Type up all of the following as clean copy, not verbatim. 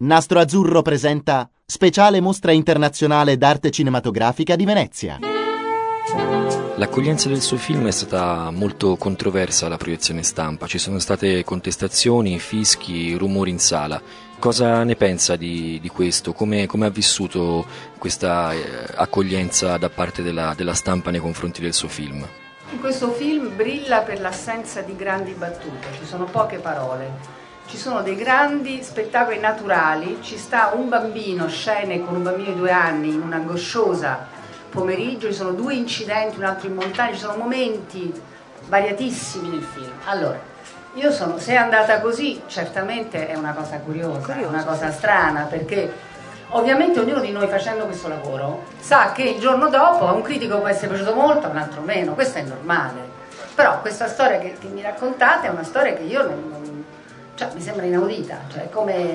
Nastro Azzurro presenta Speciale Mostra Internazionale d'Arte Cinematografica di Venezia. L'accoglienza del suo film è stata molto controversa alla proiezione stampa, ci sono state contestazioni, fischi, rumori in sala. Cosa ne pensa di questo? Come ha vissuto questa accoglienza da parte della stampa nei confronti del suo film? In questo film brilla per l'assenza di grandi battute, ci sono poche parole. Ci sono dei grandi spettacoli naturali, ci sta un bambino, scene con un bambino di 2 anni in un'angosciosa pomeriggio, ci sono 2 incidenti, un altro in montagna, ci sono momenti variatissimi nel film. Allora, se è andata così, certamente è una cosa curiosa, è una cosa strana, perché ovviamente ognuno di noi facendo questo lavoro sa che il giorno dopo a un critico può essere piaciuto molto, a un altro meno, questo è normale. Però questa storia che mi raccontate è una storia che io mi sembra inaudita, cioè come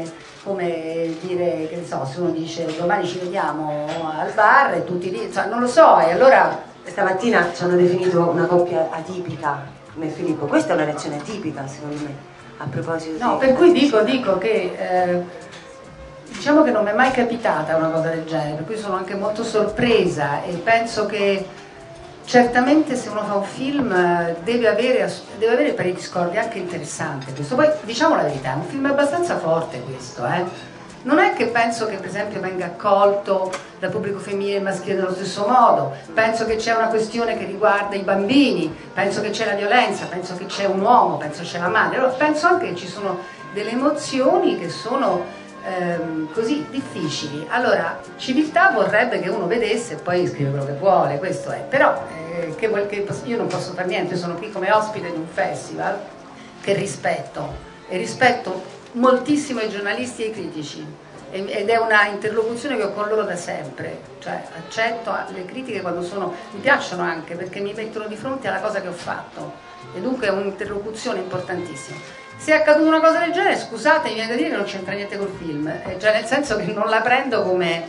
dire, che ne so, se uno dice domani ci vediamo al bar e tutti lì, cioè non lo so, e allora... Stamattina ci hanno definito una coppia atipica, me e Filippo, questa è una reazione atipica secondo me, a proposito No, per cui dico che diciamo che non mi è mai capitata una cosa del genere, per cui sono anche molto sorpresa e penso che certamente se uno fa un film deve avere per i discordi anche interessante questo. Poi diciamo la verità, è un film abbastanza forte questo, Non è che penso che per esempio venga accolto dal pubblico femminile e maschile nello stesso modo, penso che c'è una questione che riguarda i bambini, penso che c'è la violenza, penso che c'è un uomo, penso che c'è la madre, allora penso anche che ci sono delle emozioni che sono così difficili. Allora, civiltà vorrebbe che uno vedesse e poi scrive quello che vuole, questo è, però io non posso fare niente, io sono qui come ospite di un festival che rispetto e rispetto moltissimo i giornalisti e i critici ed è una interlocuzione che ho con loro da sempre, cioè accetto le critiche quando mi piacciono anche perché mi mettono di fronte alla cosa che ho fatto e dunque è un'interlocuzione importantissima. Se è accaduta una cosa del genere, scusate, mi viene da dire che non c'entra niente col film, cioè nel senso che non la prendo come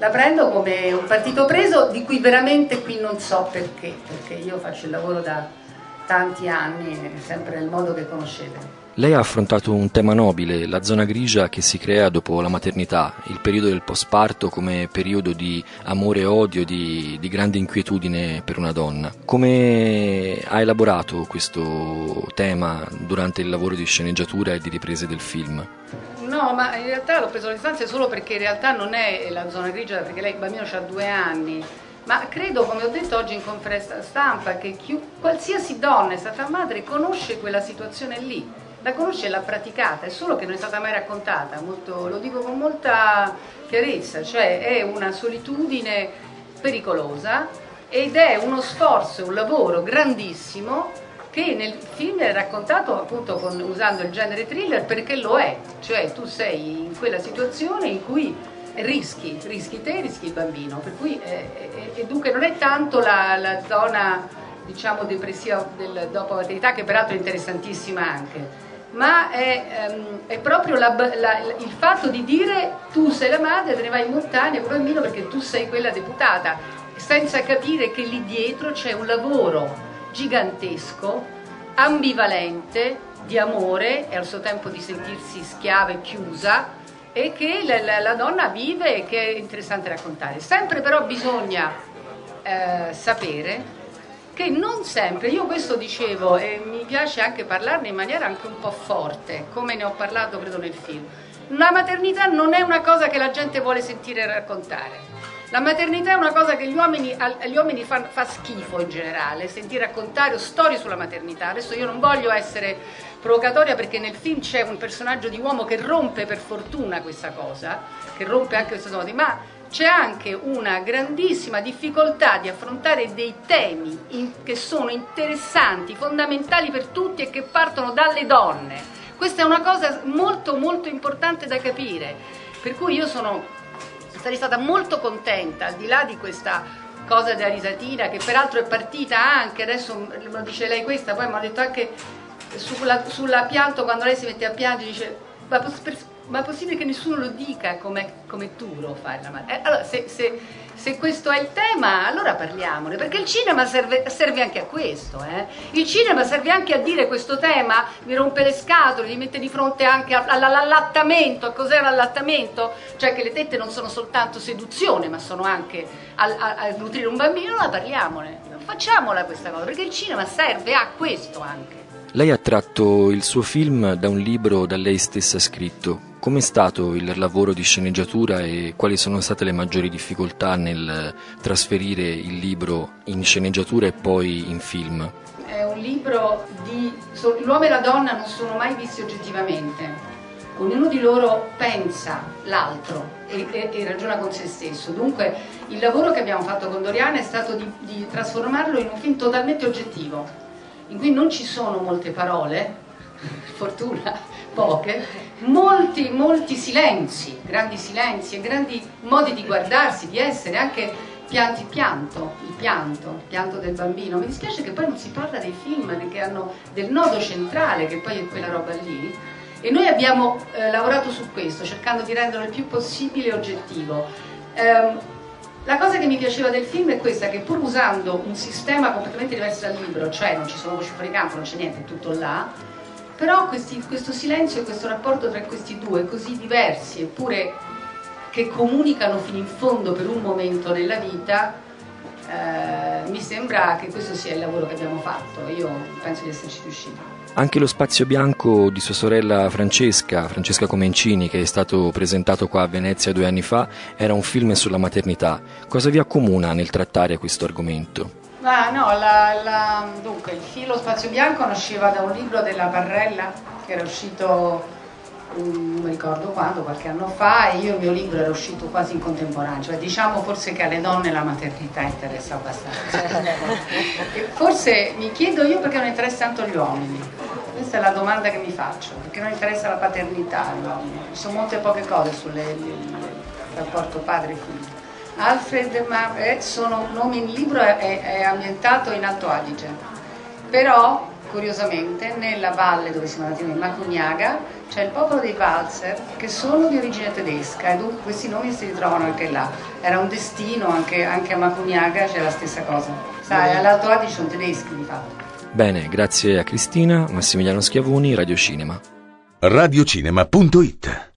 un partito preso di cui veramente qui non so perché io faccio il lavoro da tanti anni, sempre nel modo che conoscete. Lei ha affrontato un tema nobile, la zona grigia che si crea dopo la maternità, il periodo del postparto come periodo di amore e odio, di grande inquietudine per una donna. Come ha elaborato questo tema durante il lavoro di sceneggiatura e di riprese del film? No, ma in realtà l'ho preso alle distanze solo perché in realtà non è la zona grigia, perché lei, il bambino ha 2 anni. Ma credo, come ho detto oggi in conferenza stampa, che qualsiasi donna è stata madre conosce quella situazione lì. La conosce e l'ha praticata, è solo che non è stata mai raccontata, lo dico con molta chiarezza, cioè è una solitudine pericolosa ed è uno sforzo, un lavoro grandissimo che nel film è raccontato appunto usando il genere thriller perché lo è, cioè tu sei in quella situazione in cui rischi te, rischi il bambino, per cui e dunque non è tanto la zona diciamo depressiva del dopo maternità, che peraltro è interessantissima anche, ma è proprio il fatto di dire tu sei la madre, te ne vai in montagna con il bambino perché tu sei quella deputata, senza capire che lì dietro c'è un lavoro gigantesco, ambivalente, di amore e al suo tempo di sentirsi schiava e chiusa, e che la donna vive e che è interessante raccontare. Sempre però bisogna sapere che non sempre, io questo dicevo e mi piace anche parlarne in maniera anche un po' forte, come ne ho parlato credo nel film, la maternità non è una cosa che la gente vuole sentire raccontare. La maternità è una cosa che agli uomini fa schifo in generale, sentire raccontare storie sulla maternità. Adesso io non voglio essere provocatoria perché nel film c'è un personaggio di uomo che rompe per fortuna questa cosa, che rompe anche questa cosa, ma c'è anche una grandissima difficoltà di affrontare dei temi che sono interessanti, fondamentali per tutti e che partono dalle donne. Questa è una cosa molto molto importante da capire, per cui io sarei stata molto contenta, al di là di questa cosa della risatina, che peraltro è partita anche, adesso lo dice lei questa, poi mi ha detto anche sulla pianto, quando lei si mette a piangere, dice ma è possibile che nessuno lo dica come tu lo fai la madre? Allora, se questo è il tema, allora parliamone, perché il cinema serve anche a questo. Il cinema serve anche a dire questo tema, vi rompe le scatole, vi mette di fronte anche all'allattamento, a cos'è l'allattamento, cioè che le tette non sono soltanto seduzione, ma sono anche a nutrire un bambino. Allora parliamone, facciamola questa cosa, perché il cinema serve a questo anche. Lei ha tratto il suo film da un libro da lei stessa scritto. Com'è stato il lavoro di sceneggiatura e quali sono state le maggiori difficoltà nel trasferire il libro in sceneggiatura e poi in film? È un libro l'uomo e la donna non sono mai visti oggettivamente. Ognuno di loro pensa l'altro e ragiona con se stesso. Dunque il lavoro che abbiamo fatto con Doriana è stato di trasformarlo in un film totalmente oggettivo, in cui non ci sono molte parole, fortuna, poche, molti silenzi, grandi silenzi e grandi modi di guardarsi, di essere, anche il pianto del bambino. Mi dispiace che poi non si parla dei film che hanno del nodo centrale, che poi è quella roba lì, e noi abbiamo lavorato su questo, cercando di renderlo il più possibile oggettivo. La cosa che mi piaceva del film è questa, che pur usando un sistema completamente diverso dal libro, cioè non ci sono voci fuori campo, non c'è niente, è tutto là, però questo silenzio e questo rapporto tra questi due così diversi, eppure che comunicano fino in fondo per un momento nella vita, mi sembra che questo sia il lavoro che abbiamo fatto. Io penso di esserci riuscita. Anche lo Spazio Bianco di sua sorella Francesca Comencini, che è stato presentato qua a Venezia 2 anni fa, era un film sulla maternità. Cosa vi accomuna nel trattare questo argomento? Dunque, il filo Spazio Bianco nasceva da un libro della Barrella che era uscito, non mi ricordo quando, qualche anno fa, e io il mio libro era uscito quasi in contemporanea, cioè diciamo forse che alle donne la maternità interessa abbastanza. E forse mi chiedo io perché non interessa tanto gli uomini. Questa è la domanda che mi faccio, perché non interessa la paternità agli uomini. Ci sono molte poche cose sul rapporto padre-figlio. Alfred, sono nomi, il libro è ambientato in Alto Adige, però curiosamente nella valle dove siamo andati noi, Macugnaga, c'è il popolo dei Walser che sono di origine tedesca, e dunque questi nomi si ritrovano anche là. Era un destino, anche a Macugnaga c'è la stessa cosa. Sai, all'Alto Adige sono tedeschi di fatto. Bene, grazie a Cristina. Massimiliano Schiavoni, Radio Cinema. Radiocinema.it